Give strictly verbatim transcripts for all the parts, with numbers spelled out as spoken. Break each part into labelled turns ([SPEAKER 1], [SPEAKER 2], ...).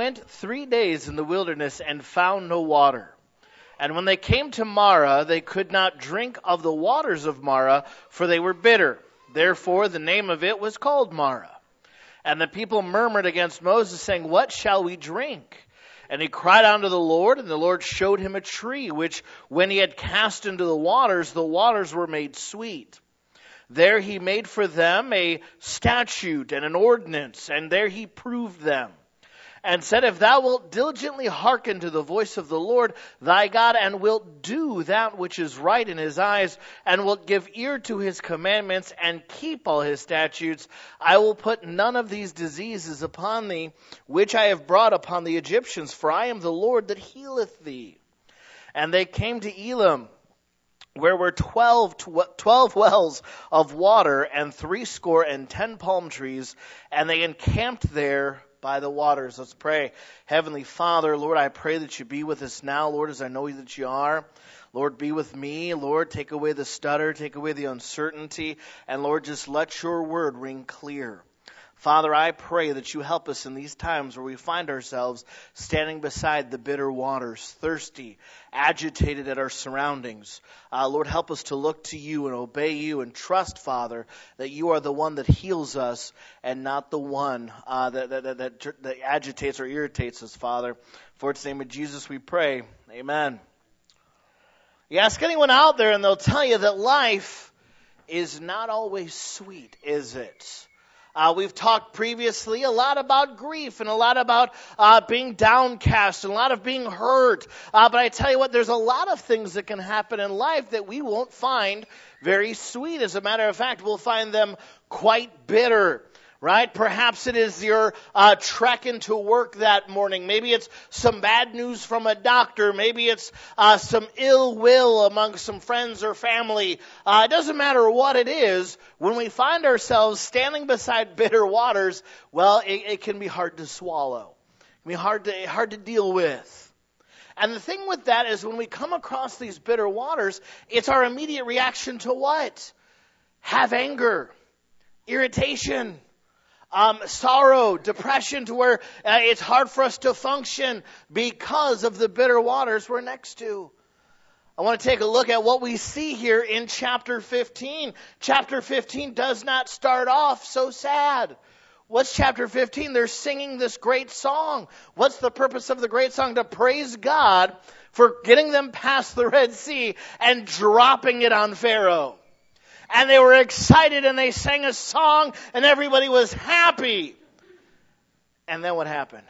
[SPEAKER 1] went three days in the wilderness and found no water. And when they came to Marah, they could not drink of the waters of Marah, for they were bitter. Therefore the name of it was called Marah. And the people murmured against Moses, saying, What shall we drink? And he cried unto the Lord, and the Lord showed him a tree, which when he had cast into the waters, the waters were made sweet. There he made for them a statute and an ordinance, and there he proved them. And said, If thou wilt diligently hearken to the voice of the Lord thy God, and wilt do that which is right in his eyes, and wilt give ear to his commandments, and keep all his statutes, I will put none of these diseases upon thee, which I have brought upon the Egyptians, for I am the Lord that healeth thee. And they came to Elim, where were twelve, tw- twelve wells of water, and threescore and ten palm trees, and they encamped there by the waters. Let's pray. Heavenly Father, Lord, I pray that you be with us now, Lord, as I know that you are. Lord, be with me. Lord, take away the stutter, take away the uncertainty, and Lord, just let your word ring clear. Father, I pray that you help us in these times where we find ourselves standing beside the bitter waters, thirsty, agitated at our surroundings. Uh, Lord, help us to look to you and obey you and trust, Father, that you are the one that heals us and not the one uh, that, that, that, that, that agitates or irritates us, Father. For it's the name of Jesus we pray. Amen. You ask anyone out there and they'll tell you that life is not always sweet, is it? Uh, we've talked previously a lot about grief and a lot about uh, being downcast and a lot of being hurt. Uh, but I tell you what, there's a lot of things that can happen in life that we won't find very sweet. As a matter of fact, we'll find them quite bitter. Right? Perhaps it is your uh, trek into work that morning. Maybe it's some bad news from a doctor. Maybe it's uh, some ill will among some friends or family. Uh, it doesn't matter what it is. When we find ourselves standing beside bitter waters, well, it, it can be hard to swallow. It can be hard to, hard to deal with. And the thing with that is when we come across these bitter waters, it's our immediate reaction to what? Have anger, irritation, Um, sorrow, depression, to where uh, it's hard for us to function because of the bitter waters we're next to. I want to take a look at what we see here in chapter fifteen. Chapter fifteen does not start off so sad. What's chapter fifteen? They're singing this great song. What's the purpose of the great song? To praise God for getting them past the Red Sea and dropping it on Pharaoh. And they were excited and they sang a song and everybody was happy. And then what happened?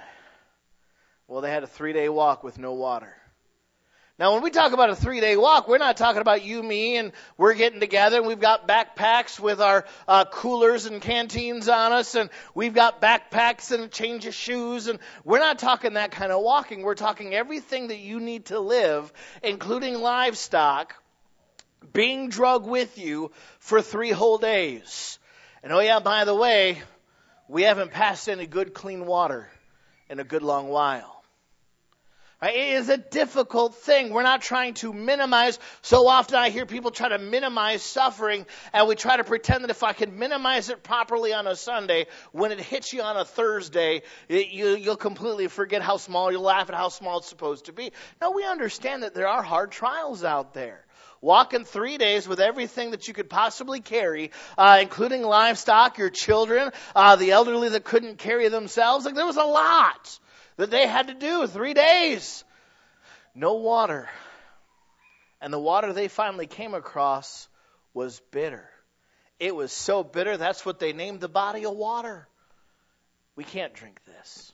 [SPEAKER 1] Well, they had a three-day walk with no water. Now, when we talk about a three-day walk, we're not talking about you, me, and we're getting together and we've got backpacks with our uh, coolers and canteens on us, and we've got backpacks and a change of shoes, and we're not talking that kind of walking. We're talking everything that you need to live, including livestock, being drugged with you for three whole days. And oh yeah, by the way, we haven't passed any good clean water in a good long while. Right? It is a difficult thing. We're not trying to minimize. So often I hear people try to minimize suffering, and we try to pretend that if I can minimize it properly on a Sunday, when it hits you on a Thursday, it, you, you'll completely forget how small, you'll laugh at how small it's supposed to be. No, we understand that there are hard trials out there. Walking three days with everything that you could possibly carry, uh, including livestock, your children, uh, the elderly that couldn't carry themselves. Like, there was a lot that they had to do. Three days. No water. And the water they finally came across was bitter. It was so bitter, that's what they named the body of water. We can't drink this.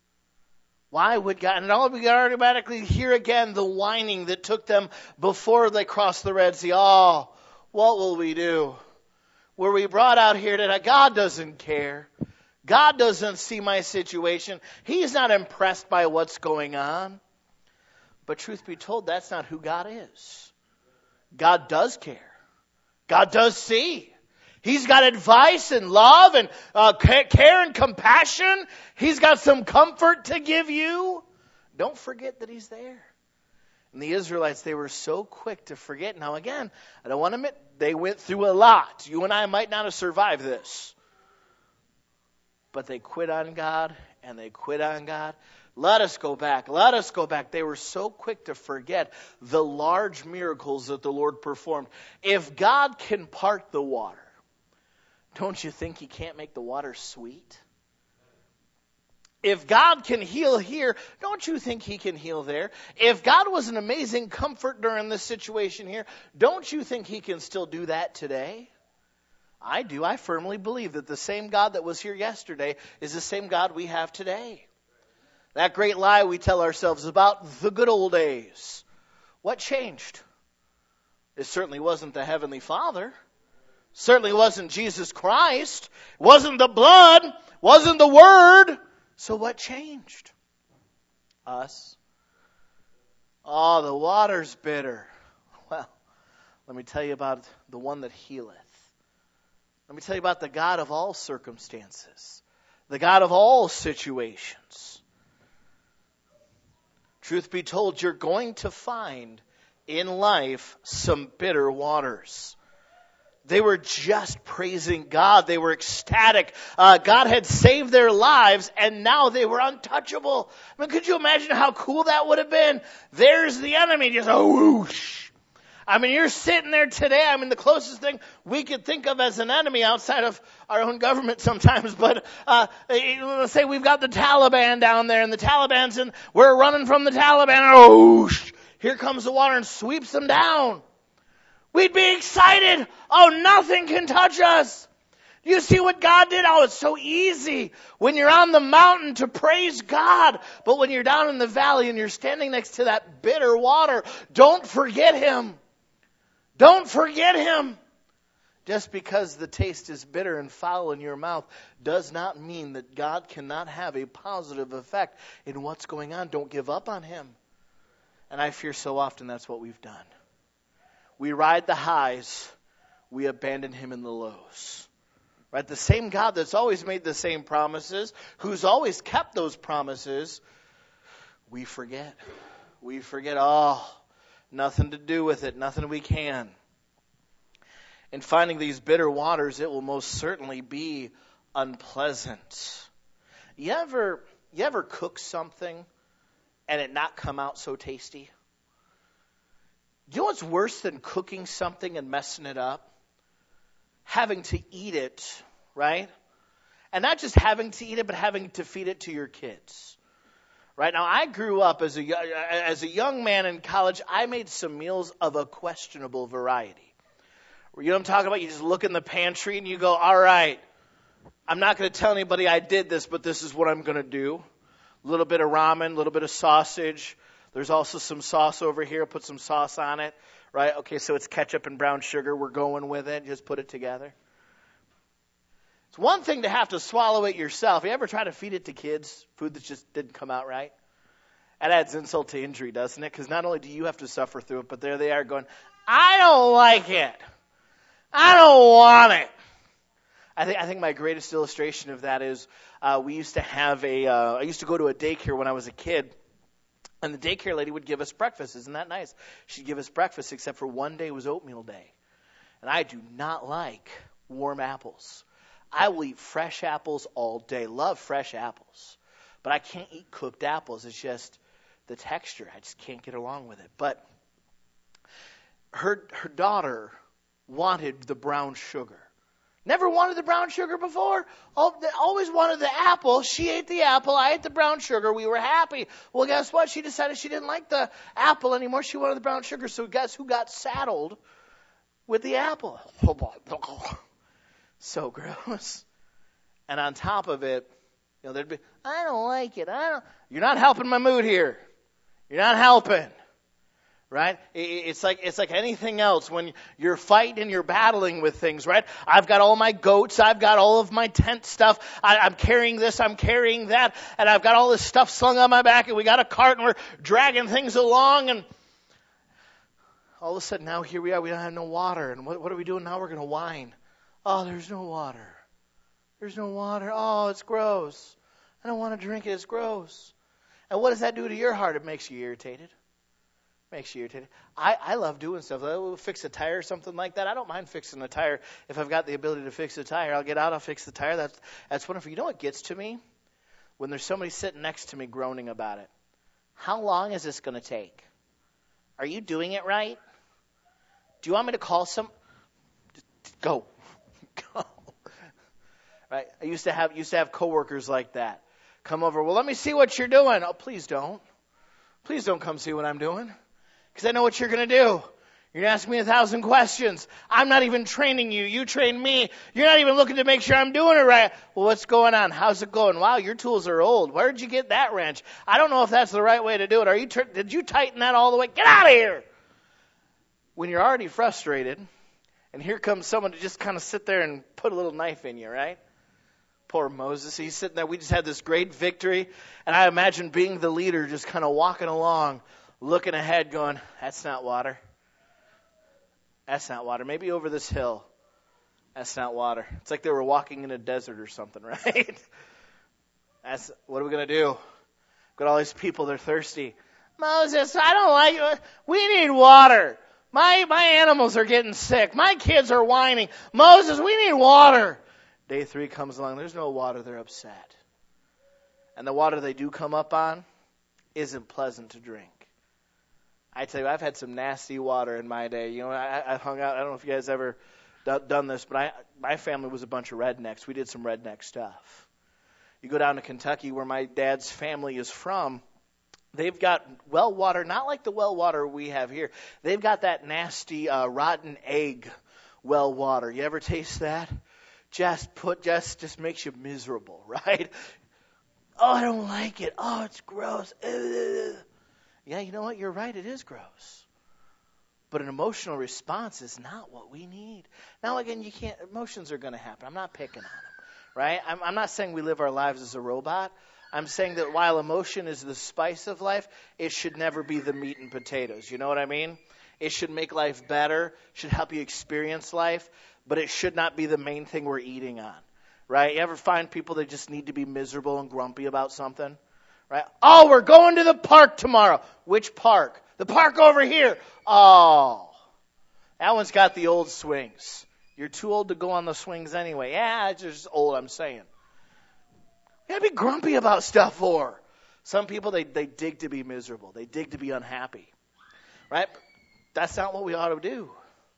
[SPEAKER 1] Why would God? And all we automatically hear again the whining that took them before they crossed the Red Sea. Oh, what will we do? Were we brought out here today? God doesn't care. God doesn't see my situation. He's not impressed by what's going on. But truth be told, that's not who God is. God does care. God does see. He's got advice and love and uh, care and compassion. He's got some comfort to give you. Don't forget that he's there. And the Israelites, they were so quick to forget. Now again, I don't want to admit, they went through a lot. You and I might not have survived this. But they quit on God, and they quit on God. Let us go back. Let us go back. They were so quick to forget the large miracles that the Lord performed. If God can part the water, don't you think He can't make the water sweet? If God can heal here, don't you think He can heal there? If God was an amazing comfort during this situation here, don't you think He can still do that today? I do. I firmly believe that the same God that was here yesterday is the same God we have today. That great lie we tell ourselves about the good old days. What changed? It certainly wasn't the Heavenly Father. Certainly wasn't Jesus Christ. Wasn't the blood. Wasn't the Word. So what changed? Us. Oh, the water's bitter. Well, let me tell you about the one that healeth. Let me tell you about the God of all circumstances. The God of all situations. Truth be told, you're going to find in life some bitter waters. They were just praising God. They were ecstatic. Uh, God had saved their lives, and now they were untouchable. I mean, could you imagine how cool that would have been? There's the enemy, just a whoosh. I mean, you're sitting there today. I mean, the closest thing we could think of as an enemy outside of our own government sometimes, but uh, let's say we've got the Taliban down there, and the Taliban's in, we're running from the Taliban, and oh, here comes the water and sweeps them down. We'd be excited. Oh, nothing can touch us. You see what God did? Oh, it's so easy when you're on the mountain to praise God. But when you're down in the valley and you're standing next to that bitter water, don't forget Him. Don't forget Him. Just because the taste is bitter and foul in your mouth does not mean that God cannot have a positive effect in what's going on. Don't give up on Him. And I fear so often that's what we've done. We ride the highs, we abandon Him in the lows. Right? The same God that's always made the same promises, who's always kept those promises, we forget. We forget, oh, nothing to do with it, nothing we can. In finding these bitter waters, it will most certainly be unpleasant. You ever, you ever cook something and it not come out so tasty? You know what's worse than cooking something and messing it up? Having to eat it, right? And not just having to eat it, but having to feed it to your kids. Right? Now, I grew up as a, as a young man in college. I made some meals of a questionable variety. You know what I'm talking about? You just look in the pantry and you go, all right, I'm not going to tell anybody I did this, but this is what I'm going to do. A little bit of ramen, a little bit of sausage. There's also some sauce over here. Put some sauce on it. Right? Okay, so it's ketchup and brown sugar. We're going with it. Just put it together. It's one thing to have to swallow it yourself. You ever try to feed it to kids? Food that just didn't come out right? That adds insult to injury, doesn't it? Because not only do you have to suffer through it, but there they are going, I don't like it. I don't want it. I think I think my greatest illustration of that is uh, we used to have a, uh, I used to go to a daycare when I was a kid. And the daycare lady would give us breakfast. Isn't that nice? She'd give us breakfast, except for one day was oatmeal day. And I do not like warm apples. I will eat fresh apples all day. Love fresh apples. But I can't eat cooked apples. It's just the texture. I just can't get along with it. But her her daughter wanted the brown sugar. Never wanted the brown sugar before. Always wanted the apple. She ate the apple. I ate the brown sugar. We were happy. Well, guess what? She decided she didn't like the apple anymore. She wanted the brown sugar. So guess who got saddled with the apple? So gross. And on top of it, you know, there'd be, I don't like it. I don't. You're not helping my mood here. You're not helping. Right? It's like it's like anything else when you're fighting and you're battling with things, right? I've got all my goats. I've got all of my tent stuff. I, I'm carrying this. I'm carrying that. And I've got all this stuff slung on my back. And we got a cart and we're dragging things along. And all of a sudden now here we are. We don't have no water. And what, what are we doing now? We're going to whine. Oh, there's no water. There's no water. Oh, it's gross. I don't want to drink it. It's gross. And what does that do to your heart? It makes you irritated. makes you irritated. I, I love doing stuff. I'll fix a tire or something like that. I don't mind fixing a tire. If I've got the ability to fix a tire, I'll get out, I'll fix the tire. That's, that's wonderful. You know what gets to me? When there's somebody sitting next to me groaning about it. How long is this going to take? Are you doing it right? Do you want me to call some? Go. Go. Right? I used to have used to have coworkers like that. Come over. Well, let me see what you're doing. Oh, please don't. Please don't come see what I'm doing. Because I know what you're going to do. You're going to ask me a thousand questions. I'm not even training you. You train me. You're not even looking to make sure I'm doing it right. Well, what's going on? How's it going? Wow, your tools are old. Where did you get that wrench? I don't know if that's the right way to do it. Are you? Tr- did you tighten that all the way? Get out of here. When you're already frustrated, and here comes someone to just kind of sit there and put a little knife in you, right? Poor Moses. He's sitting there. We just had this great victory. And I imagine being the leader, just kind of walking along, looking ahead, going, that's not water. That's not water. Maybe over this hill. That's not water. It's like they were walking in a desert or something, right? That's what are we going to do? Got all these people, they're thirsty. Moses, I don't like it. We need water. My my animals are getting sick. My kids are whining. Moses, we need water. Day three comes along. There's no water. They're upset. And the water they do come up on isn't pleasant to drink. I tell you, I've had some nasty water in my day. You know, I, I hung out. I don't know if you guys ever d- done this, but I, my family was a bunch of rednecks. We did some redneck stuff. You go down to Kentucky, where my dad's family is from. They've got well water, not like the well water we have here. They've got that nasty uh, rotten egg well water. You ever taste that? Just put, just, just makes you miserable, right? Oh, I don't like it. Oh, it's gross. Ugh. Yeah, you know what? You're right. It is gross. But an emotional response is not what we need. Now, again, you can't. Emotions are going to happen. I'm not picking on them, right? I'm, I'm not saying we live our lives as a robot. I'm saying that while emotion is the spice of life, it should never be the meat and potatoes. You know what I mean? It should make life better, should help you experience life, but it should not be the main thing we're eating on, right? You ever find people that just need to be miserable and grumpy about something, right? Oh, we're going to the park tomorrow. Which park? The park over here. Oh, that one's got the old swings. You're too old to go on the swings anyway. Yeah, it's just old, I'm saying. You gotta be grumpy about stuff for. Some people, they, they dig to be miserable. They dig to be unhappy. Right? That's not what we ought to do.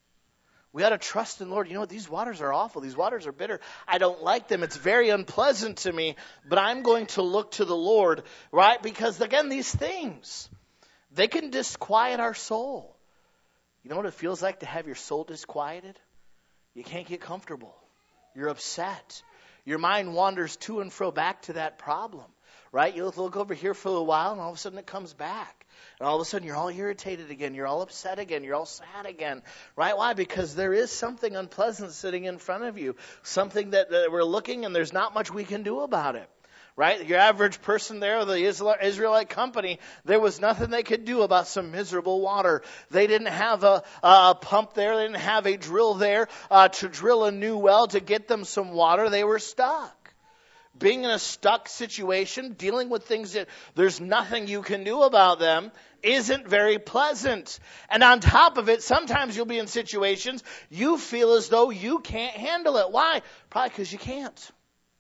[SPEAKER 1] We ought to trust in the Lord. You know what? These waters are awful. These waters are bitter. I don't like them. It's very unpleasant to me. But I'm going to look to the Lord. Right? Because, again, these things, they can disquiet our soul. You know what it feels like to have your soul disquieted? You can't get comfortable. You're upset. Your mind wanders to and fro back to that problem, right? You look over here for a while, and all of a sudden it comes back. And all of a sudden you're all irritated again. You're all upset again. You're all sad again, right? Why? Because there is something unpleasant sitting in front of you, something that, that we're looking, and there's not much we can do about it, right? Your average person there, the Israelite company, there was nothing they could do about some miserable water. They didn't have a, a pump there. They didn't have a drill there uh, to drill a new well to get them some water. They were stuck. Being in a stuck situation, dealing with things that there's nothing you can do about them, isn't very pleasant. And on top of it, sometimes you'll be in situations you feel as though you can't handle it. Why? Probably because you can't.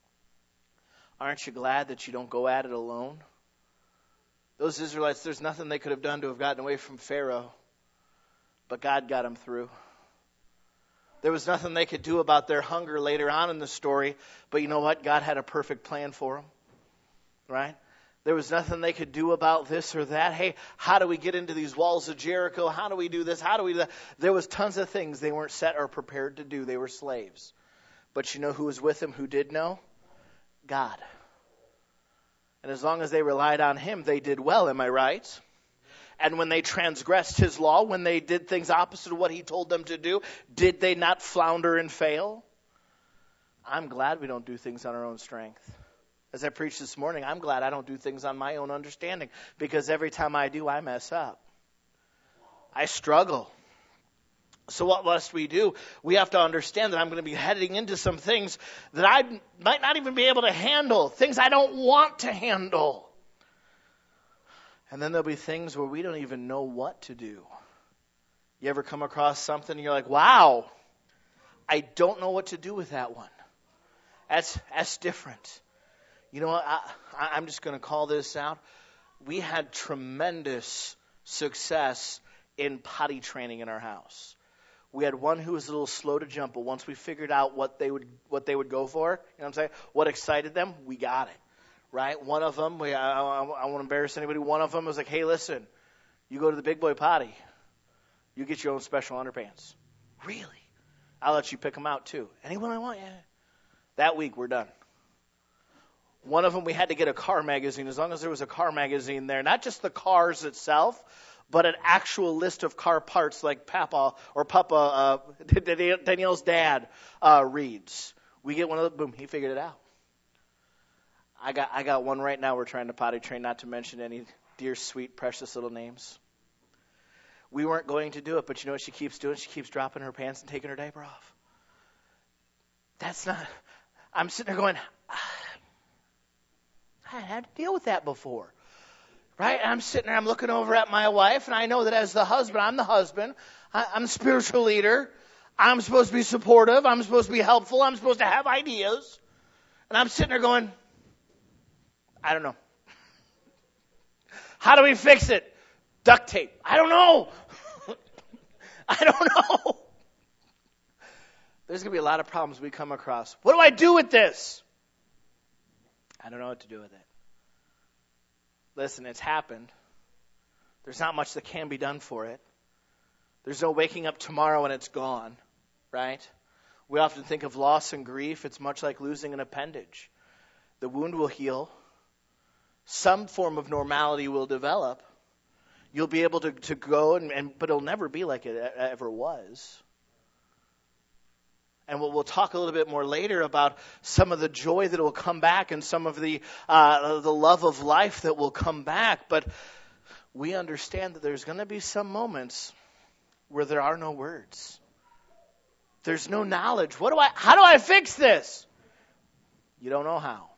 [SPEAKER 1] Aren't you glad that you don't go at it alone? Those Israelites, there's nothing they could have done to have gotten away from Pharaoh. But God got them through. There was nothing they could do about their hunger later on in the story. But you know what? God had a perfect plan for them. Right? There was nothing they could do about this or that. Hey, how do we get into these walls of Jericho? How do we do this? How do we do that? There was tons of things they weren't set or prepared to do. They were slaves. But you know who was with them, who did know? God. And as long as they relied on Him, they did well, am I right? And when they transgressed His law, when they did things opposite of what He told them to do, did they not flounder and fail? I'm glad we don't do things on our own strength. As I preached this morning, I'm glad I don't do things on my own understanding, because every time I do, I mess up. I struggle. So what must we do? We have to understand that I'm going to be heading into some things that I might not even be able to handle, things I don't want to handle. And then there'll be things where we don't even know what to do. You ever come across something and you're like, wow, I don't know what to do with that one. That's that's different. You know what? I, I'm just going to call this out. We had tremendous success in potty training in our house. We had one who was a little slow to jump, but once we figured out what they would what they would go for, you know what I'm saying, what excited them, we got it. Right? One of them, we, I, I, I won't embarrass anybody, one of them was like, hey, listen, you go to the big boy potty. You get your own special underpants. Really? I'll let you pick them out, too. Anyone I want? Yeah. That week, we're done. One of them, we had to get a car magazine, as long as there was a car magazine there. Not just the cars itself, but an actual list of car parts like Papa or Papa, uh, Danielle's dad, uh, reads. We get one of them, boom, he figured it out. I got I got one right now we're trying to potty train, not to mention any dear, sweet, precious little names. We weren't going to do it, but you know what she keeps doing? She keeps dropping her pants and taking her diaper off. That's not, I'm sitting there going, I had to deal with that before. Right? And I'm sitting there, I'm looking over at my wife, and I know that as the husband, I'm the husband, I, I'm the spiritual leader, I'm supposed to be supportive, I'm supposed to be helpful, I'm supposed to have ideas. And I'm sitting there going, I don't know. How do we fix it? Duct tape. I don't know. I don't know. There's going to be a lot of problems we come across. What do I do with this? I don't know what to do with it. Listen, it's happened. There's not much that can be done for it. There's no waking up tomorrow and it's gone, right? We often think of loss and grief. It's much like losing an appendage. The wound will heal. Some form of normality will develop. You'll be able to, to go, and, and but it'll never be like it ever was. And we'll, we'll talk a little bit more later about some of the joy that will come back and some of the uh, the love of life that will come back. But we understand that there's going to be some moments where there are no words. There's no knowledge. What do I? How do I fix this? You don't know how.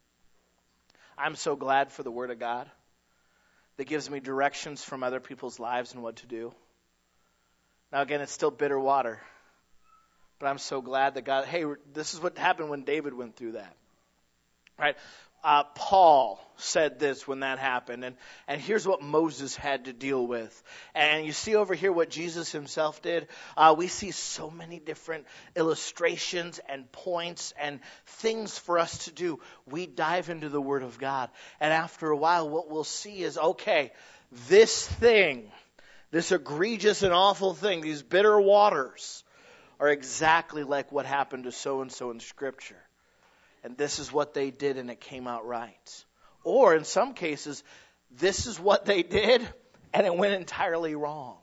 [SPEAKER 1] I'm so glad for the Word of God that gives me directions from other people's lives and what to do. Now, again, it's still bitter water. But I'm so glad that God, hey, this is what happened when David went through that. Right? Uh, Paul said this when that happened. And, and here's what Moses had to deal with. And you see over here what Jesus himself did. Uh, we see so many different illustrations and points and things for us to do. We dive into the Word of God. And after a while, what we'll see is, okay, this thing, this egregious and awful thing, these bitter waters, are exactly like what happened to so-and-so in Scripture. And this is what they did, and it came out right. Or in some cases, this is what they did, and it went entirely wrong.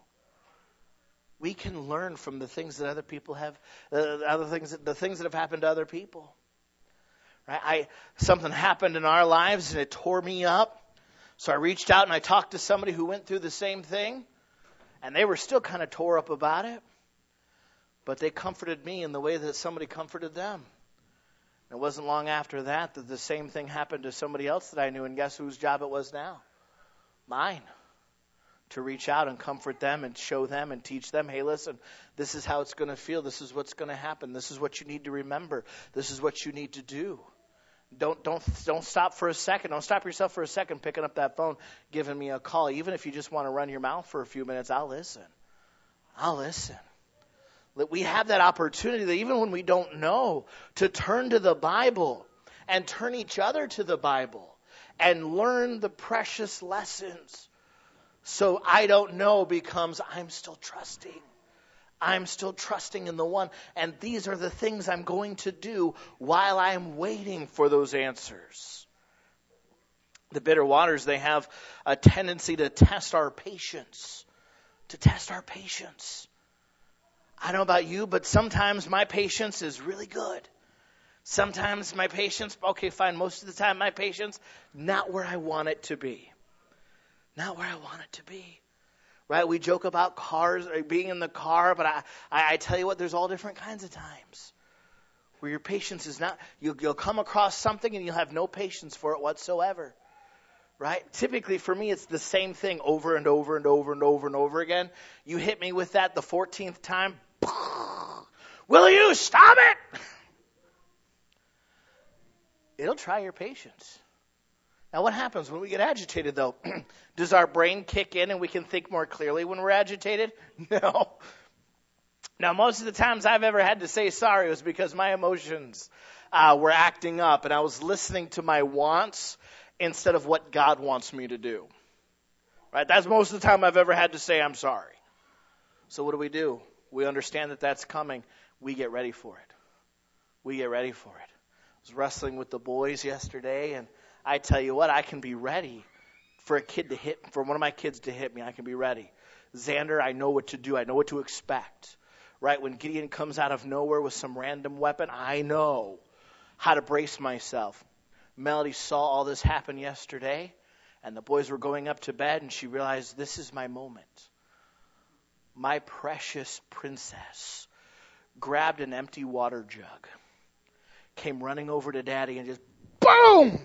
[SPEAKER 1] We can learn from the things that other people have, uh, other things, that, the things that have happened to other people. Right? I something happened in our lives, and it tore me up. So I reached out and I talked to somebody who went through the same thing, and they were still kind of tore up about it. But they comforted me in the way that somebody comforted them. It wasn't long after that that the same thing happened to somebody else that I knew, and guess whose job it was now? Mine. To reach out and comfort them and show them and teach them, hey, listen, this is how it's going to feel. This is what's going to happen. This is what you need to remember. This is what you need to do. Don't don't don't stop for a second. Don't stop yourself for a second picking up that phone, giving me a call. Even if you just want to run your mouth for a few minutes, I'll listen. I'll listen. That we have that opportunity that even when we don't know, to turn to the Bible and turn each other to the Bible and learn the precious lessons. So I don't know becomes I'm still trusting. I'm still trusting in the one. And these are the things I'm going to do while I'm waiting for those answers. The bitter waters, they have a tendency to test our patience. To test our patience. I don't know about you, but sometimes my patience is really good. Sometimes my patience, okay, fine, most of the time my patience, not where I want it to be. Not where I want it to be. Right? We joke about cars, or being in the car, but I, I, I tell you what, there's all different kinds of times where your patience is not, you'll, you'll come across something and you'll have no patience for it whatsoever. right? Typically for me, it's the same thing over and over and over and over and over again. You hit me with that the fourteenth time. Will you stop it? It'll try your patience. Now, what happens when we get agitated, though? Does our brain kick in and we can think more clearly when we're agitated? No. Now, most of the times I've ever had to say sorry was because my emotions uh, were acting up and I was listening to my wants instead of what God wants me to do. Right? That's most of the time I've ever had to say I'm sorry. So what do we do? We understand that that's coming. We get ready for it. We get ready for it. I was wrestling with the boys yesterday, and I tell you what, I can be ready for a kid to hit, for one of my kids to hit me. I can be ready. Xander, I know what to do. I know what to expect. Right? When Gideon comes out of nowhere with some random weapon, I know how to brace myself. Melody saw all this happen yesterday, and the boys were going up to bed, and she realized this is my moment. My precious princess grabbed an empty water jug, came running over to Daddy, and just boom!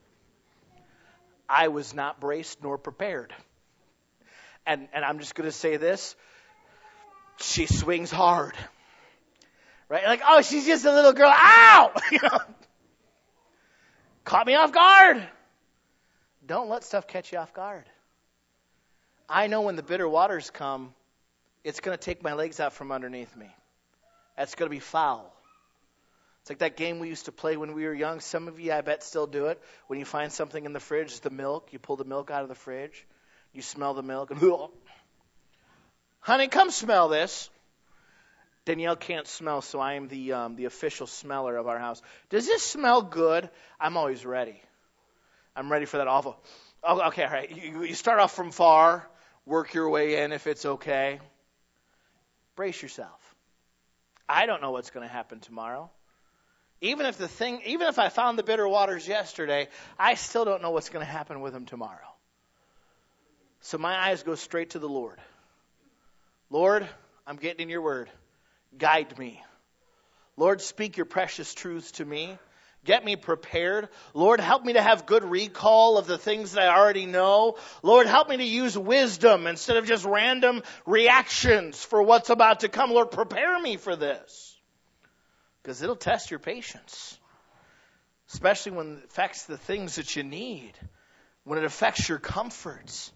[SPEAKER 1] I was not braced nor prepared. And and I'm just going to say this. She swings hard. Right? Like, oh, she's just a little girl. Ow! You know? Caught me off guard. Don't let stuff catch you off guard. I know when the bitter waters come, it's going to take my legs out from underneath me. That's going to be foul. It's like that game we used to play when we were young. Some of you, I bet, still do it. When you find something in the fridge, the milk, you pull the milk out of the fridge. You smell the milk. And, honey, come smell this. Danielle can't smell, so I am the um, the official smeller of our house. Does this smell good? I'm always ready. I'm ready for that awful. Oh, okay, all right. You, you start off from far, work your way in if it's okay. Brace yourself. I don't know what's going to happen tomorrow. Even if the thing, even if I found the bitter waters yesterday, I still don't know what's going to happen with them tomorrow. So my eyes go straight to the Lord. Lord, I'm getting in your word. Guide me. Lord, speak your precious truths to me. Get me prepared. Lord, help me to have good recall of the things that I already know. Lord, help me to use wisdom instead of just random reactions for what's about to come. Lord, prepare me for this. Because it'll test your patience. Especially when it affects the things that you need. When it affects your comforts.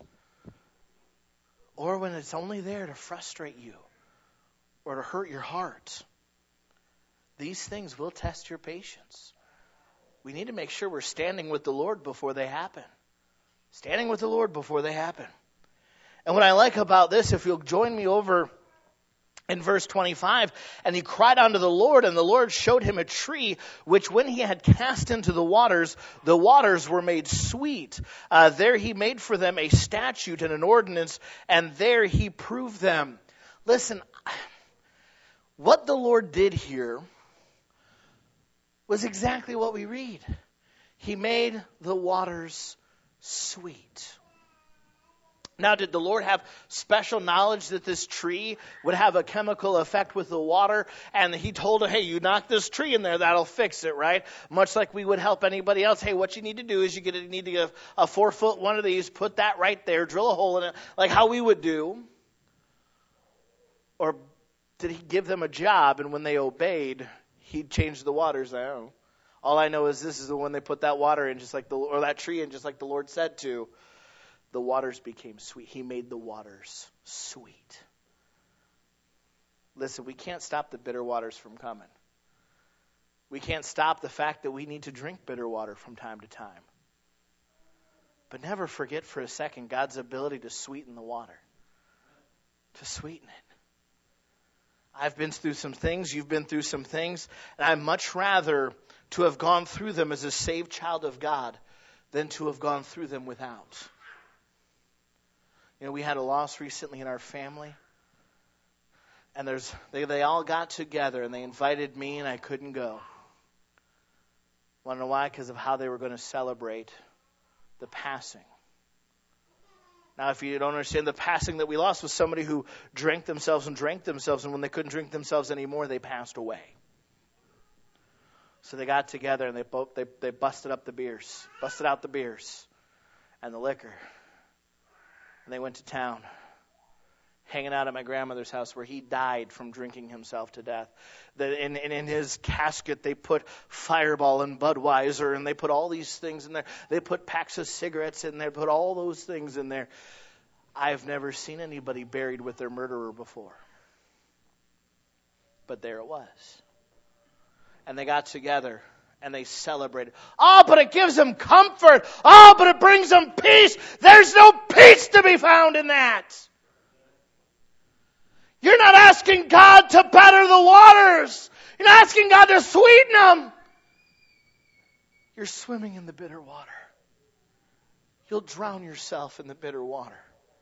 [SPEAKER 1] Or when it's only there to frustrate you. Or to hurt your heart. These things will test your patience. We need to make sure we're standing with the Lord before they happen. Standing with the Lord before they happen. And what I like about this, if you'll join me over in verse twenty-five, and he cried unto the Lord, and the Lord showed him a tree, which when he had cast into the waters, the waters were made sweet. Uh, there he made for them a statute and an ordinance, and there he proved them. Listen, what the Lord did here was exactly what we read. He made the waters sweet. Now, did the Lord have special knowledge that this tree would have a chemical effect with the water? And he told her, hey, you knock this tree in there, that'll fix it, right? Much like we would help anybody else. Hey, what you need to do is you get, you need to get a, a four-foot one of these, put that right there, drill a hole in it, like how we would do. Or did he give them a job, and when they obeyed, he'd change the waters? I don't know. All I know is this is the one they put that water in, just like the or that tree in, just like the Lord said to. The waters became sweet. He made the waters sweet. Listen, we can't stop the bitter waters from coming. We can't stop the fact that we need to drink bitter water from time to time. But never forget for a second God's ability to sweeten the water. To sweeten it. I've been through some things, you've been through some things, and I'd much rather to have gone through them as a saved child of God than to have gone through them without. You know, we had a loss recently in our family, and there's they, they all got together, and they invited me, and I couldn't go. Want to know why? Because of how they were going to celebrate the passing. Now, if you don't understand, the passing that we lost was somebody who drank themselves and drank themselves, and when they couldn't drink themselves anymore, they passed away. So they got together, and they both they, they busted up the beers, busted out the beers. and the liquor. And they went to town, hanging out at my grandmother's house where he died from drinking himself to death. The, in, in, in his casket, they put Fireball and Budweiser, and they put all these things in there. They put packs of cigarettes in there, put all those things in there. I've never seen anybody buried with their murderer before. But there it was. And they got together, and they celebrated. Oh, but it gives them comfort. Oh, but it brings them peace. There's no peace to be found in that. You're not asking God to better the waters. You're not asking God to sweeten them. You're swimming in the bitter water. You'll drown yourself in the bitter water.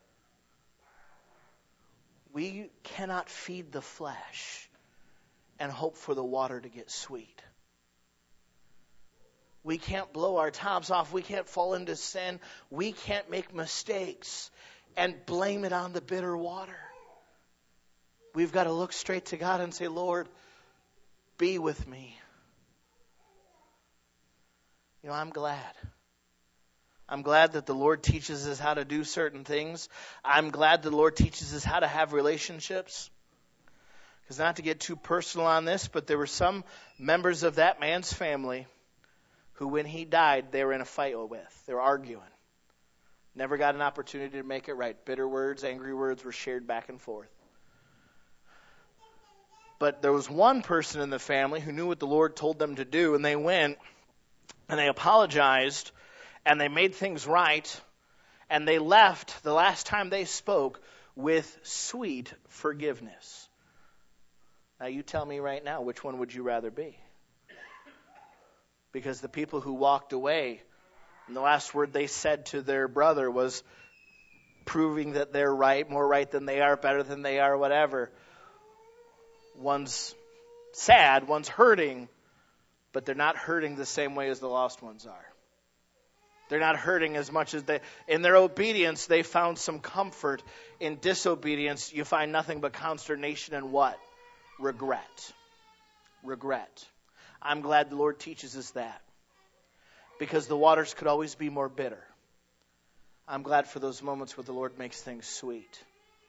[SPEAKER 1] We cannot feed the flesh and hope for the water to get sweet. We can't blow our tops off. We can't fall into sin. We can't make mistakes and blame it on the bitter water. We've got to look straight to God and say, Lord, be with me. You know, I'm glad. I'm glad that the Lord teaches us how to do certain things. I'm glad the Lord teaches us how to have relationships. Because not to get too personal on this, but there were some members of that man's family who, when he died, they were in a fight with. They were arguing. Never got an opportunity to make it right. Bitter words, angry words were shared back and forth. But there was one person in the family who knew what the Lord told them to do, and they went and they apologized and they made things right, and they left the last time they spoke with sweet forgiveness. Now you tell me right now, which one would you rather be? Because the people who walked away, and the last word they said to their brother was proving that they're right, more right than they are, better than they are, whatever. One's sad, one's hurting, but they're not hurting the same way as the lost ones are. They're not hurting as much as they, in their obedience, they found some comfort. In disobedience, you find nothing but consternation and what? Regret. Regret. I'm glad the Lord teaches us that. Because the waters could always be more bitter. I'm glad for those moments where the Lord makes things sweet.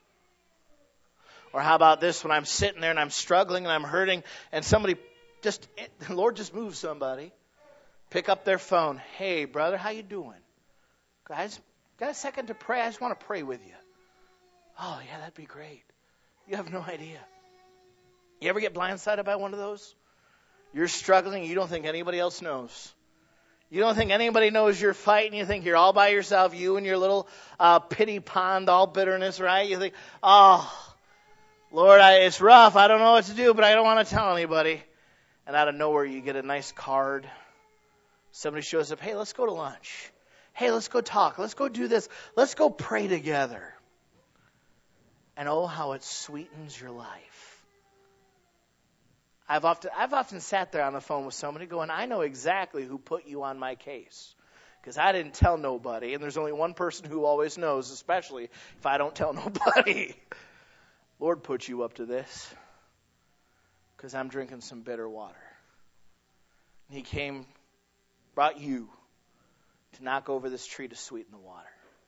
[SPEAKER 1] Or how about this, when I'm sitting there and I'm struggling and I'm hurting, and somebody just, the Lord just moves somebody. Pick up their phone. Hey, brother, how you doing? Guys, got a second to pray? I just want to pray with you. Oh, yeah, that'd be great. You have no idea. You ever get blindsided by one of those? You're struggling, you don't think anybody else knows. You don't think anybody knows you're fighting. You think you're all by yourself, you and your little uh, pity pond, all bitterness, right? You think, oh, Lord, I, it's rough. I don't know what to do, but I don't want to tell anybody. And out of nowhere, you get a nice card. Somebody shows up, hey, let's go to lunch. Hey, let's go talk. Let's go do this. Let's go pray together. And oh, how it sweetens your life. I've often, I've often sat there on the phone with somebody going, I know exactly who put you on my case. Because I didn't tell nobody. And there's only one person who always knows, especially if I don't tell nobody. Lord put you up to this. Because I'm drinking some bitter water. And he came, brought you to knock over this tree to sweeten the water.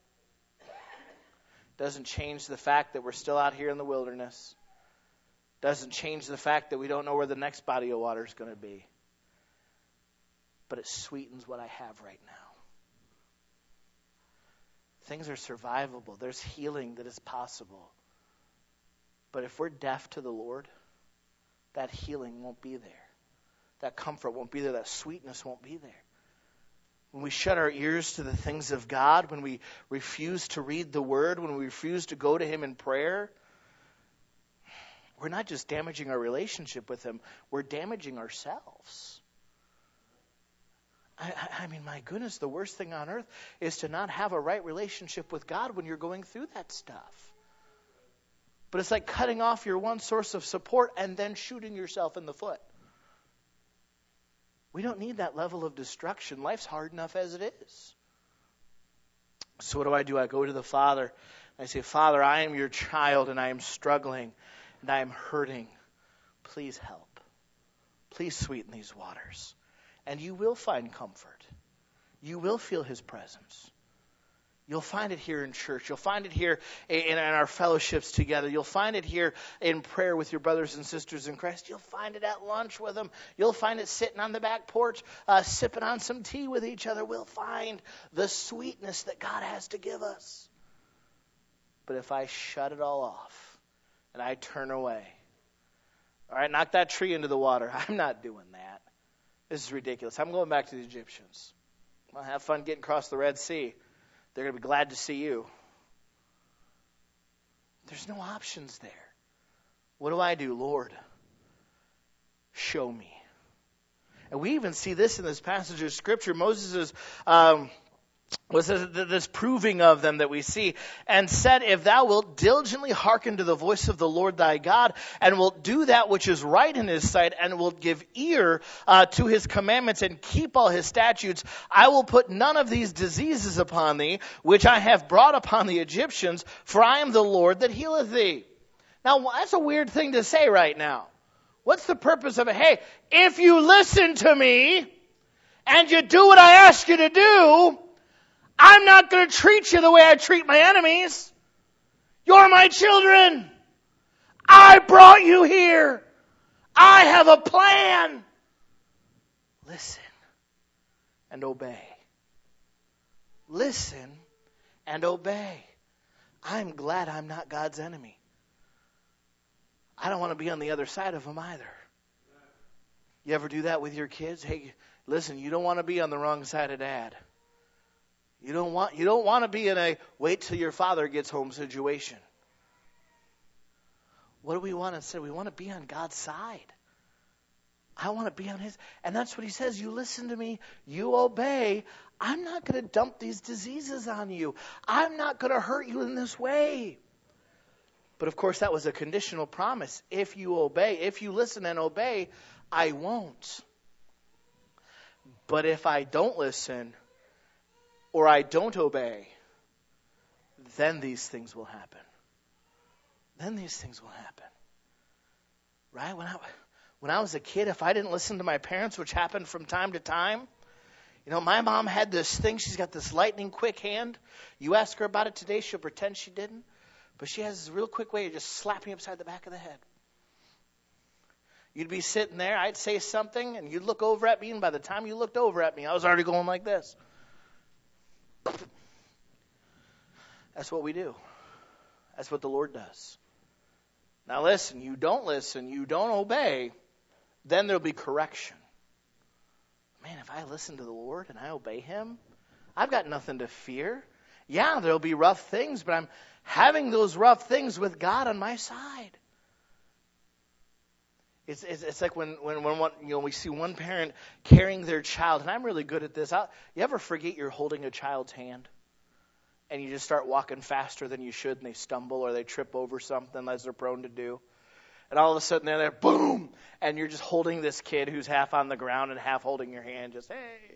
[SPEAKER 1] Doesn't change the fact that we're still out here in the wilderness. Doesn't change the fact that we don't know where the next body of water is going to be. But it sweetens what I have right now. Things are survivable. There's healing that is possible. But if we're deaf to the Lord, that healing won't be there. That comfort won't be there. That sweetness won't be there. When we shut our ears to the things of God, when we refuse to read the Word, when we refuse to go to Him in prayer, we're not just damaging our relationship with Him, we're damaging ourselves. I, I mean, my goodness, the worst thing on earth is to not have a right relationship with God when you're going through that stuff. But it's like cutting off your one source of support and then shooting yourself in the foot. We don't need that level of destruction. Life's hard enough as it is. So what do I do? I go to the Father. I say, Father, I am your child and I am struggling and I am hurting. Please help. Please sweeten these waters. And you will find comfort. You will feel His presence. You'll find it here in church. You'll find it here in, in our fellowships together. You'll find it here in prayer with your brothers and sisters in Christ. You'll find it at lunch with them. You'll find it sitting on the back porch, uh, sipping on some tea with each other. We'll find the sweetness that God has to give us. But if I shut it all off and I turn away, all right, knock that tree into the water. I'm not doing that. This is ridiculous. I'm going back to the Egyptians. Well, have fun getting across the Red Sea. They're going to be glad to see you. There's no options there. What do I do, Lord? Show me. And we even see this in this passage of Scripture. Moses is... Um, was this proving of them that we see, and said, if thou wilt diligently hearken to the voice of the Lord thy God, and wilt do that which is right in his sight, and wilt give ear uh, to his commandments, and keep all his statutes, I will put none of these diseases upon thee, which I have brought upon the Egyptians, for I am the Lord that healeth thee. Now, that's a weird thing to say right now. What's the purpose of it? Hey, if you listen to me, and you do what I ask you to do, I'm not going to treat you the way I treat my enemies. You're my children. I brought you here. I have a plan. Listen and obey. Listen and obey. I'm glad I'm not God's enemy. I don't want to be on the other side of him either. You ever do that with your kids? Hey, listen, you don't want to be on the wrong side of Dad. You don't want you don't want to be in a wait till your father gets home situation. What do we want instead? We want to be on God's side. I want to be on his. And that's what he says. You listen to me. You obey. I'm not going to dump these diseases on you. I'm not going to hurt you in this way. But of course, that was a conditional promise. If you obey, if you listen and obey, I won't. But if I don't listen, or I don't obey, then these things will happen. Then these things will happen. Right? When I, when I was a kid, if I didn't listen to my parents, which happened from time to time, you know, my mom had this thing. She's got this lightning quick hand. You ask her about it today, she'll pretend she didn't. But she has this real quick way of just slapping you upside the back of the head. You'd be sitting there, I'd say something, and you'd look over at me, and by the time you looked over at me, I was already going like this. That's what we do. That's what the Lord does. Now listen, you don't listen, you don't obey, then there'll be correction. Man, if I listen to the Lord and I obey him, I've got nothing to fear. Yeah, there'll be rough things, but I'm having those rough things with God on my side. It's, it's it's like when when when one, you know we see one parent carrying their child, and I'm really good at this. I'll, you ever forget you're holding a child's hand, and you just start walking faster than you should, and they stumble or they trip over something as they're prone to do, and all of a sudden they're there, boom, and you're just holding this kid who's half on the ground and half holding your hand, just hey.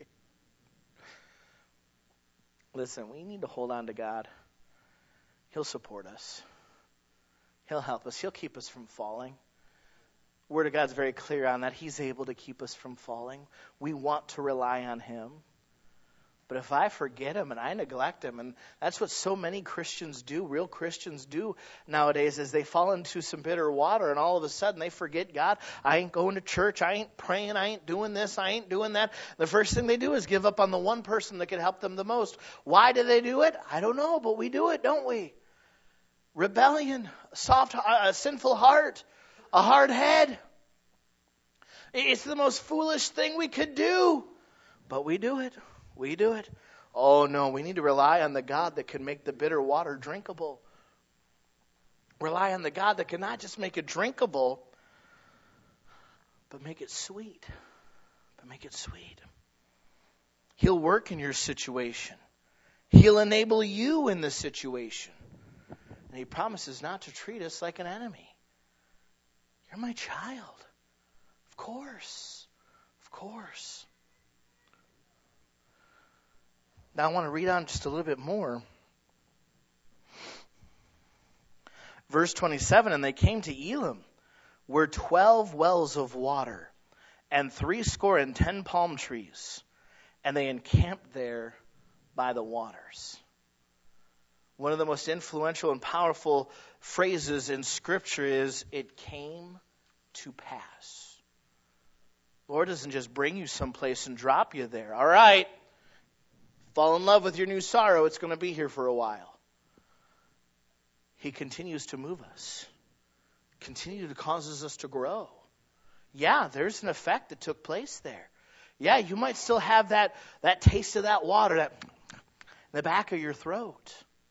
[SPEAKER 1] Listen, we need to hold on to God. He'll support us. He'll help us. He'll keep us from falling. Word of God's very clear on that. He's able to keep us from falling. We want to rely on him. But if I forget him and I neglect him, and that's what so many Christians do, real Christians do nowadays, is they fall into some bitter water and all of a sudden they forget God. I ain't going to church. I ain't praying. I ain't doing this. I ain't doing that. The first thing they do is give up on the one person that can help them the most. Why do they do it? I don't know, but we do it, don't we? Rebellion, soft, a sinful heart, a hard head. It's the most foolish thing we could do, but we do it. We do it. Oh no, we need to rely on the God that can make the bitter water drinkable. Rely on the God that can not just make it drinkable, but make it sweet. But make it sweet. He'll work in your situation. He'll enable you in the situation. And he promises not to treat us like an enemy. You're my child. Of course. Of course. Now I want to read on just a little bit more. Verse twenty-seven, and they came to Elim, where twelve wells of water, and three score and ten palm trees, and they encamped there by the waters. One of the most influential and powerful phrases in Scripture is, it came to pass. Lord doesn't just bring you someplace and drop you there. All right, fall in love with your new sorrow. It's going to be here for a while. He continues to move us. Continue to causes us to grow. Yeah, there's an effect that took place there. Yeah, you might still have that, that taste of that water that in the back of your throat.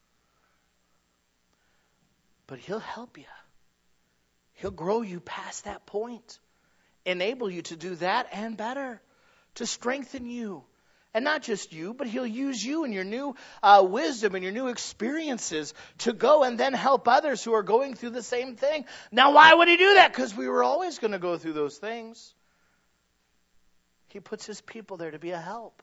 [SPEAKER 1] But He'll help you. He'll grow you past that point. Enable you to do that and better. To strengthen you. And not just you, but He'll use you and your new uh, wisdom and your new experiences to go and then help others who are going through the same thing. Now, why would He do that? Because we were always going to go through those things. He puts His people there to be a help.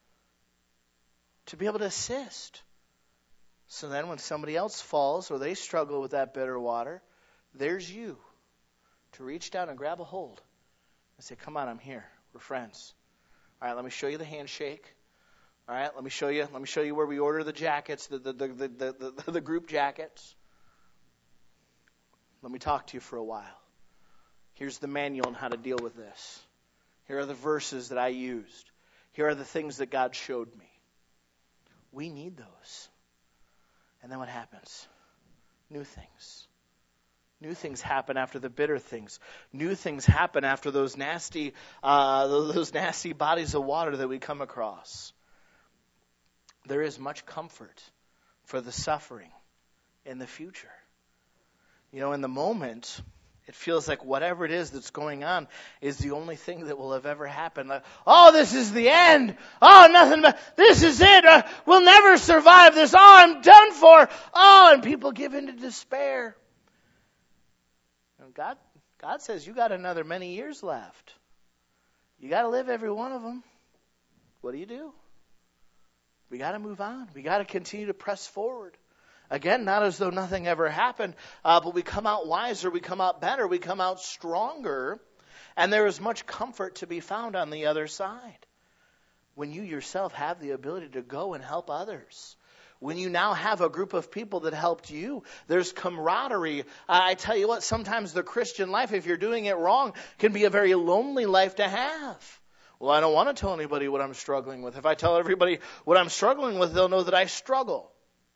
[SPEAKER 1] To be able to assist. So then when somebody else falls or they struggle with that bitter water, there's you to reach down and grab a hold and say, come on, I'm here. We're friends. All right, let me show you the handshake. All right, let me show you. Let me show you where we order the jackets, the the the the, the, the group jackets. Let me talk to you for a while. Here's the manual on how to deal with this. Here are the verses that I used. Here are the things that God showed me. We need those. And then what happens? New things. New things happen after the bitter things. New things happen after those nasty, uh, those nasty bodies of water that we come across. There is much comfort for the suffering in the future. You know, in the moment, it feels like whatever it is that's going on is the only thing that will have ever happened. Like, oh, this is the end. Oh, nothing but this is it. Uh, we'll never survive this. Oh, I'm done for. Oh, and people give into despair. And God, God says you got another many years left. You got to live every one of them. What do you do? We got to move on. We got to continue to press forward. Again, not as though nothing ever happened, uh, but we come out wiser, we come out better, we come out stronger, and there is much comfort to be found on the other side. When you yourself have the ability to go and help others. When you now have a group of people that helped you, there's camaraderie. Uh, I tell you what, sometimes the Christian life, if you're doing it wrong, can be a very lonely life to have. Well, I don't want to tell anybody what I'm struggling with. If I tell everybody what I'm struggling with, they'll know that I struggle.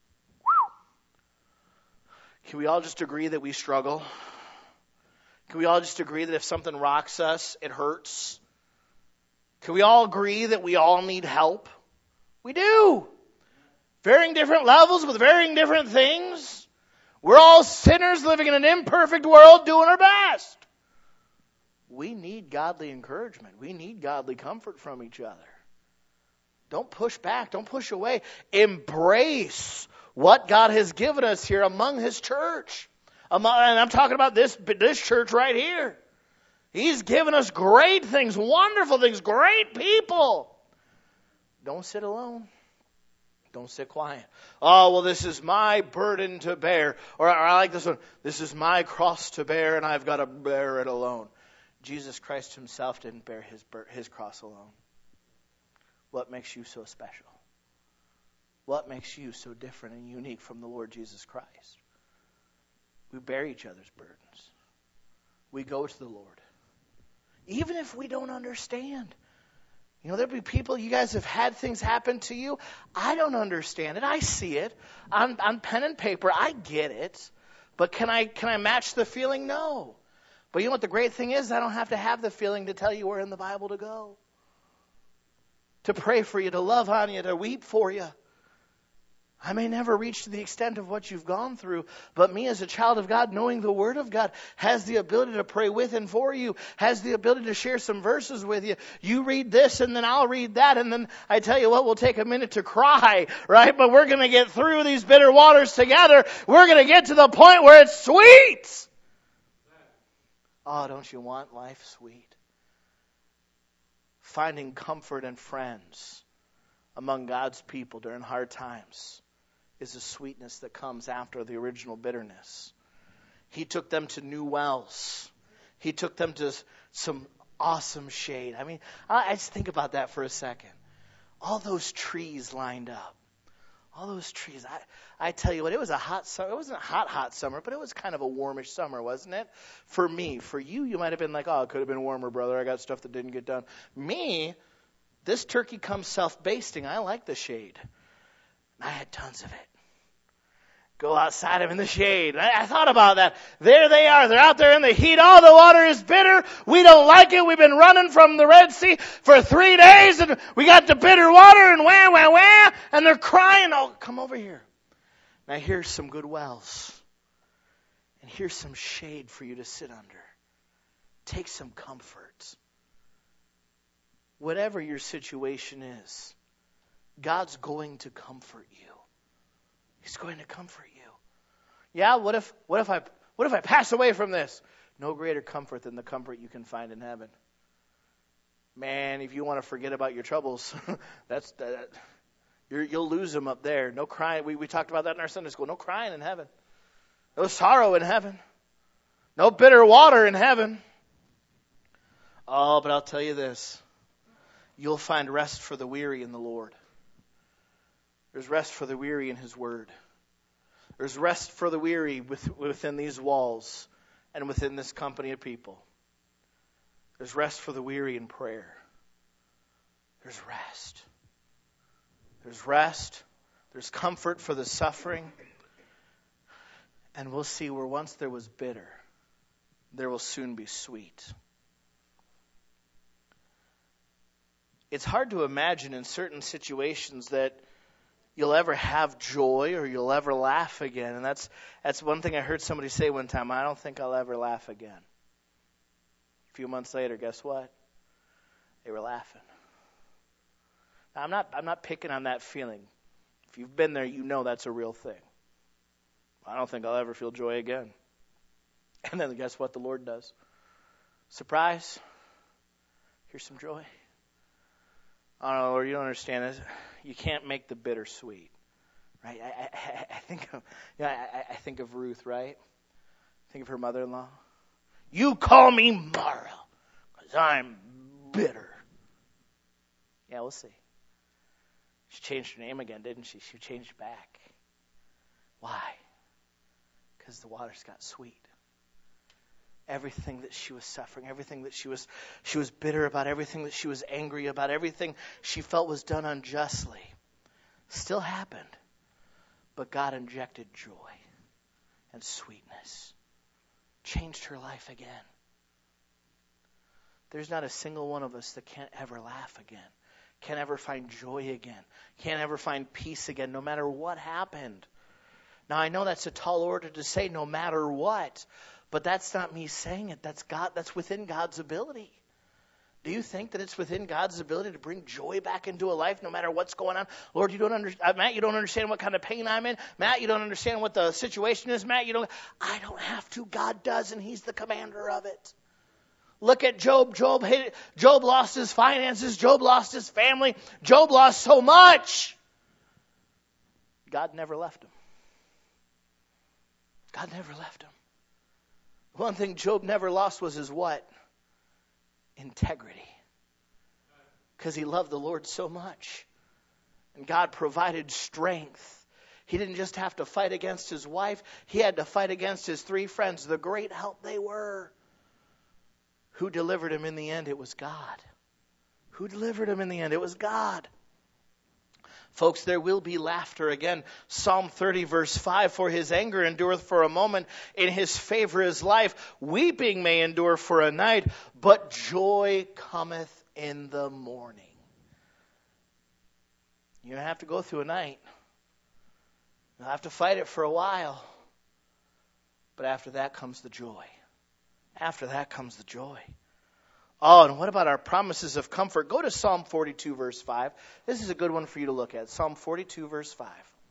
[SPEAKER 1] Can we all just agree that we struggle? Can we all just agree that if something rocks us, it hurts? Can we all agree that we all need help? We do. Varying different levels with varying different things. We're all sinners living in an imperfect world doing our best. We need godly encouragement. We need godly comfort from each other. Don't push back. Don't push away. Embrace what God has given us here among His church. Among, and I'm talking about this, this church right here. He's given us great things, wonderful things, great people. Don't sit alone. Don't sit quiet. Oh, well, this is my burden to bear. Or, or I like this one. This is my cross to bear, and I've got to bear it alone. Jesus Christ Himself didn't bear His, his cross alone. What makes you so special? What makes you so different and unique from the Lord Jesus Christ? We bear each other's burdens. We go to the Lord. Even if we don't understand. You know, there'll be people, you guys have had things happen to you. I don't understand it. I see it on, on pen and paper. I get it. But can I can I match the feeling? No. But you know what the great thing is? I don't have to have the feeling to tell you where in the Bible to go. To pray for you, to love on you, to weep for you. I may never reach to the extent of what you've gone through, but me as a child of God, knowing the Word of God, has the ability to pray with and for you, has the ability to share some verses with you. You read this and then I'll read that, and then I tell you what, we'll take a minute to cry, right? But we're going to get through these bitter waters together. We're going to get to the point where it's sweet. Oh, don't you want life sweet? Finding comfort and friends among God's people during hard times is a sweetness that comes after the original bitterness. He took them to new wells. He took them to some awesome shade. I mean, I just think about that for a second. All those trees lined up. All those trees. I, I tell you what, it was a hot summer. It wasn't a hot, hot summer, but it was kind of a warmish summer, wasn't it? For me. For you, you might have been like, oh, it could have been warmer, brother. I got stuff that didn't get done. Me, this turkey comes self-basting. I like the shade. And I had tons of it. Go outside them in the shade. I, I thought about that. There they are. They're out there in the heat. All the water is bitter. We don't like it. We've been running from the Red Sea for three days and we got the bitter water and wham, wham, wham. And they're crying. Oh, come over here. Now here's some good wells. And here's some shade for you to sit under. Take some comfort. Whatever your situation is, God's going to comfort you. He's going to comfort you. Yeah, what if what if I what if I pass away from this? No greater comfort than the comfort you can find in heaven. Man, if you want to forget about your troubles, that's that, you're, you'll lose them up there. No crying. We we talked about that in our Sunday school. No crying in heaven. No sorrow in heaven. No bitter water in heaven. Oh, but I'll tell you this. You'll find rest for the weary in the Lord. There's rest for the weary in His Word. There's rest for the weary with, within these walls and within this company of people. There's rest for the weary in prayer. There's rest. There's rest. There's comfort for the suffering. And we'll see where once there was bitter, there will soon be sweet. It's hard to imagine in certain situations that you'll ever have joy or you'll ever laugh again. And that's that's one thing I heard somebody say one time. I don't think I'll ever laugh again. A few months later, guess what? They were laughing. Now, I'm not I'm not picking on that feeling. If you've been there, you know that's a real thing. I don't think I'll ever feel joy again. And then guess what the Lord does? Surprise. Here's some joy. I don't know, Lord, you don't understand this. You can't make the bitter sweet, right? I, I, I think of, you know, I, I think of Ruth, right? Think of her mother-in-law. You call me Mara, because I'm bitter. Yeah, we'll see. She changed her name again, didn't she? She changed back. Why? Because the waters got sweet. Everything that she was suffering, everything that she was she was bitter about, everything that she was angry about, everything she felt was done unjustly, still happened. But God injected joy and sweetness. Changed her life again. There's not a single one of us that can't ever laugh again, can't ever find joy again, can't ever find peace again, no matter what happened. Now, I know that's a tall order to say no matter what. But that's not me saying it. That's God. That's within God's ability. Do you think that it's within God's ability to bring joy back into a life no matter what's going on? Lord, you don't understand. Matt, you don't understand what kind of pain I'm in. Matt, you don't understand what the situation is. Matt, you don't. I don't have to. God does, and He's the commander of it. Look at Job. Job hated, Job lost his finances. Job lost his family. Job lost so much. God never left him. God never left him. One thing Job never lost was his what? Integrity. Because he loved the Lord so much. And God provided strength. He didn't just have to fight against his wife. He had to fight against his three friends. The great help they were. Who delivered him in the end? It was God. Who delivered him in the end? It was God. Folks, there will be laughter again. Psalm thirty, verse five, for his anger endureth for a moment, in his favor is life. Weeping may endure for a night, but joy cometh in the morning. You don't have to go through a night. You'll have to fight it for a while. But after that comes the joy. After that comes the joy. Oh, and what about our promises of comfort? Go to Psalm forty-two, verse five. This is a good one for you to look at. Psalm forty-two, verse five.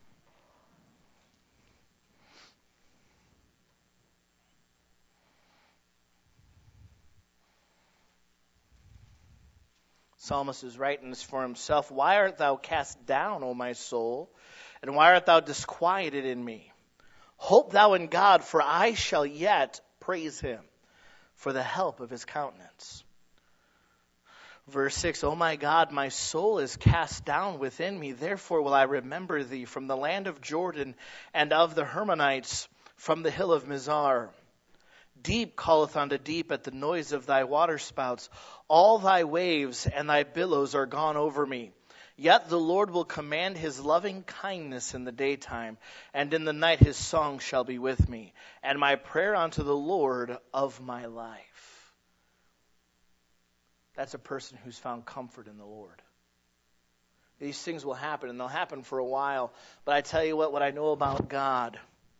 [SPEAKER 1] Psalmist is writing this for himself. Why art thou cast down, O my soul? And why art thou disquieted in me? Hope thou in God, for I shall yet praise him for the help of his countenance. Verse six, O my God, my soul is cast down within me. Therefore will I remember thee from the land of Jordan and of the Hermonites from the hill of Mizar. Deep calleth unto deep at the noise of thy waterspouts. All thy waves and thy billows are gone over me. Yet the Lord will command his loving kindness in the daytime, and in the night his song shall be with me, and my prayer unto the Lord of my life. That's a person who's found comfort in the Lord. These things will happen, and they'll happen for a while. But I tell you what, what I know about God,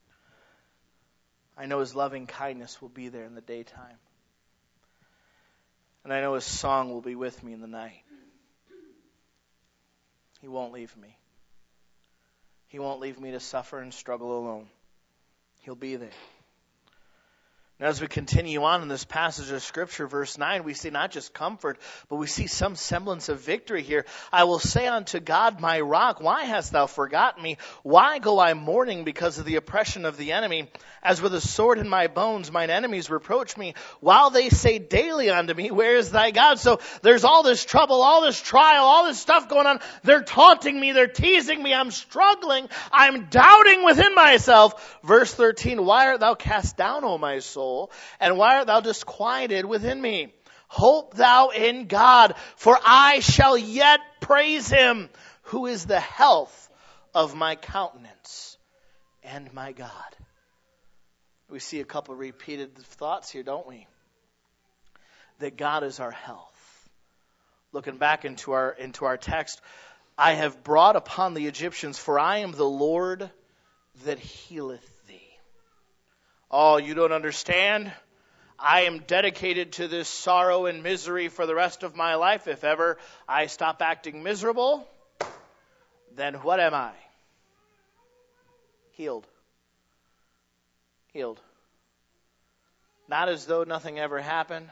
[SPEAKER 1] I know his loving kindness will be there in the daytime. And I know his song will be with me in the night. He won't leave me. He won't leave me to suffer and struggle alone. He'll be there. Now, as we continue on in this passage of Scripture, verse nine, we see not just comfort, but we see some semblance of victory here. I will say unto God, my rock, why hast thou forgotten me? Why go I mourning because of the oppression of the enemy? As with a sword in my bones, mine enemies reproach me, while they say daily unto me, where is thy God? So there's all this trouble, all this trial, all this stuff going on. They're taunting me, they're teasing me, I'm struggling, I'm doubting within myself. Verse thirteen, why art thou cast down, O my soul? And why art thou disquieted within me? Hope thou in God, for I shall yet praise him, who is the health of my countenance and my God. We see a couple of repeated thoughts here, don't we? That God is our health. Looking back into our into our text, I have brought upon the Egyptians, for I am the Lord that healeth thee. Oh, you don't understand? I am dedicated to this sorrow and misery for the rest of my life. If ever I stop acting miserable, then what am I? Healed. Healed. Not as though nothing ever happened,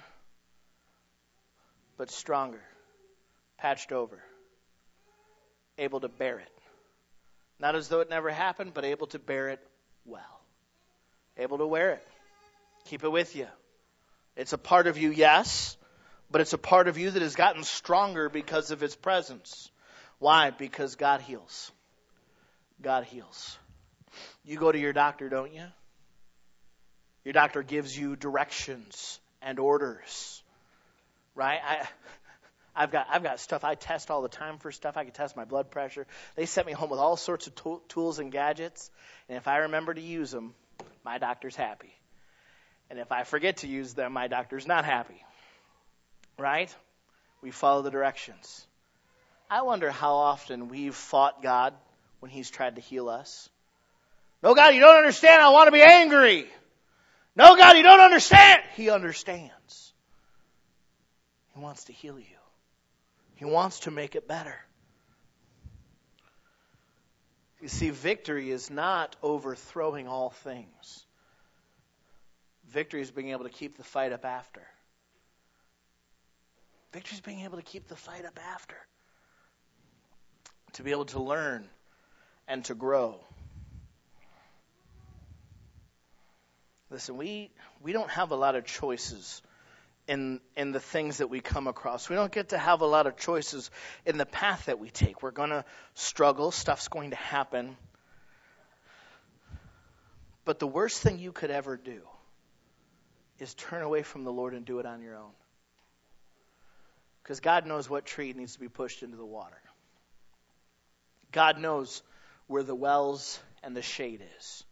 [SPEAKER 1] but stronger, patched over, able to bear it. Not as though it never happened, but able to bear it well. Able to wear it. Keep it with you. It's a part of you, yes, but it's a part of you that has gotten stronger because of its presence. Why? Because God heals. God heals. You go to your doctor, don't you? Your doctor gives you directions and orders. Right? I, I've got I've got stuff. I test all the time for stuff. I can test my blood pressure. They sent me home with all sorts of to- tools and gadgets. And if I remember to use them, my doctor's happy. And if I forget to use them, my doctor's not happy. Right? We follow the directions. I wonder how often we've fought God when he's tried to heal us. No, God, you don't understand. I want to be angry. No, God, you don't understand. He understands. He wants to heal you. He wants to make it better. You see, victory is not overthrowing all things. Victory is being able to keep the fight up after. Victory is being able to keep the fight up after. To be able to learn and to grow. Listen, we, we don't have a lot of choices in in the things that we come across. We don't get to have a lot of choices in the path that we take. We're going to struggle. Stuff's going to happen. But the worst thing you could ever do is turn away from the Lord and do it on your own. Because God knows what tree needs to be pushed into the water. God knows where the wells and the shade is.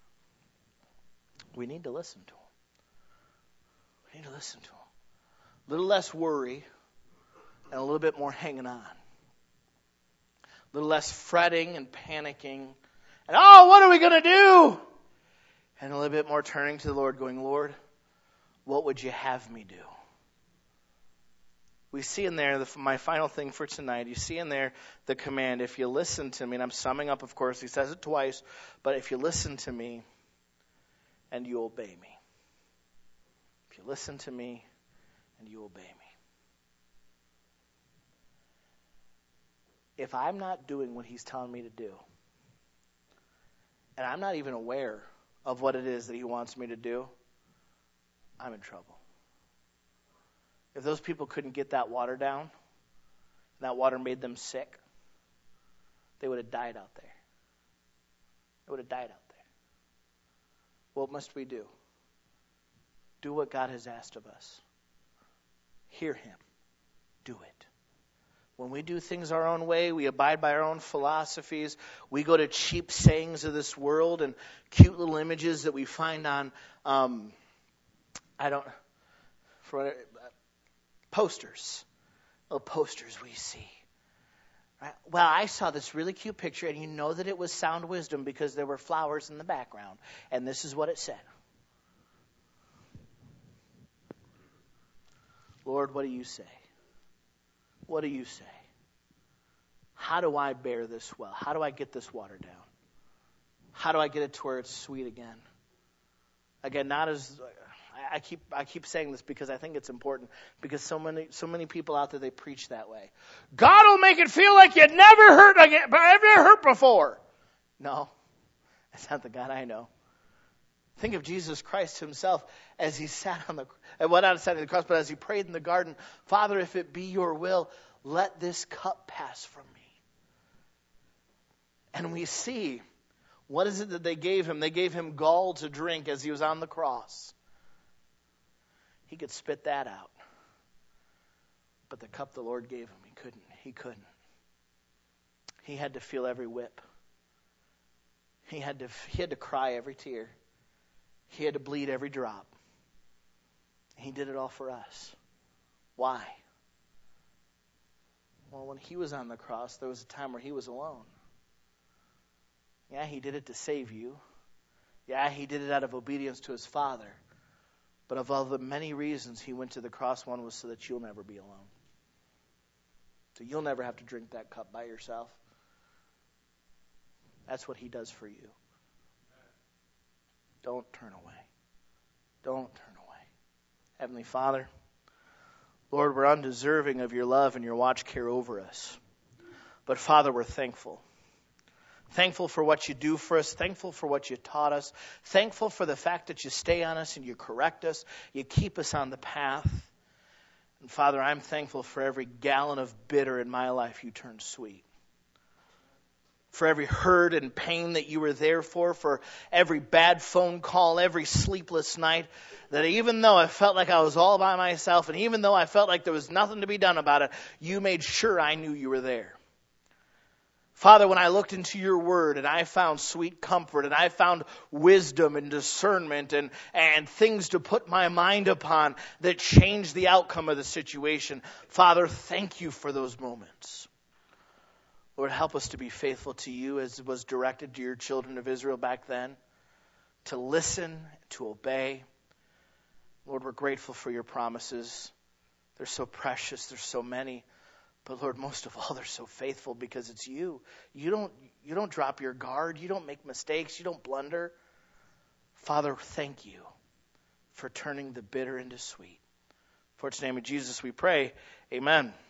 [SPEAKER 1] We need to listen to him. We need to listen to him. A little less worry and a little bit more hanging on. A little less fretting and panicking. And, oh, what are we going to do? And a little bit more turning to the Lord, going, Lord, what would you have me do? We see in there, the, my final thing for tonight, you see in there the command, if you listen to me, and I'm summing up, of course, he says it twice, but if you listen to me and you obey me. If you listen to me and you obey me. If I'm not doing what he's telling me to do, and I'm not even aware of what it is that he wants me to do, I'm in trouble. If those people couldn't get that water down, and that water made them sick, they would have died out there. They would have died out there. What must we do? Do what God has asked of us. Hear him. Do it. When we do things our own way, we abide by our own philosophies. We go to cheap sayings of this world and cute little images that we find on, um, I don't, for uh, posters. Little posters we see. Right? Well, I saw this really cute picture, and you know that it was sound wisdom because there were flowers in the background. And this is what it said. Lord, what do you say? What do you say? How do I bear this well? How do I get this water down? How do I get it to where it's sweet again? Again, not as I keep I keep saying this because I think it's important, because so many so many people out there, they preach that way. God will make it feel like you never hurt again, but I've never hurt before. No, that's not the God I know. Think of Jesus Christ himself as he sat on the, well, not sat on the cross, but as he prayed in the garden, Father, if it be your will, let this cup pass from me. And we see, what is it that they gave him? They gave him gall to drink as he was on the cross. He could spit that out. But the cup the Lord gave him, he couldn't. He couldn't. He had to feel every whip. He had to, he had to cry every tear. He had to bleed every drop. He did it all for us. Why? Well, when he was on the cross, there was a time where he was alone. Yeah, he did it to save you. Yeah, he did it out of obedience to his Father. But of all the many reasons he went to the cross, one was so that you'll never be alone. So you'll never have to drink that cup by yourself. That's what he does for you. Don't turn away. Don't turn away. Heavenly Father, Lord, we're undeserving of your love and your watch care over us. But Father, we're thankful. Thankful for what you do for us. Thankful for what you taught us. Thankful for the fact that you stay on us and you correct us. You keep us on the path. And Father, I'm thankful for every gallon of bitter in my life you turned sweet. For every hurt and pain that you were there for, for every bad phone call, every sleepless night, that even though I felt like I was all by myself, and even though I felt like there was nothing to be done about it, you made sure I knew you were there. Father, when I looked into your word and I found sweet comfort and I found wisdom and discernment and, and things to put my mind upon that changed the outcome of the situation, Father, thank you for those moments. Lord, help us to be faithful to you as was directed to your children of Israel back then, to listen, to obey. Lord, we're grateful for your promises. They're so precious. There's so many. But Lord, most of all, they're so faithful because it's you. You don't, you don't drop your guard. You don't make mistakes. You don't blunder. Father, thank you for turning the bitter into sweet. For it's in the name of Jesus we pray. Amen.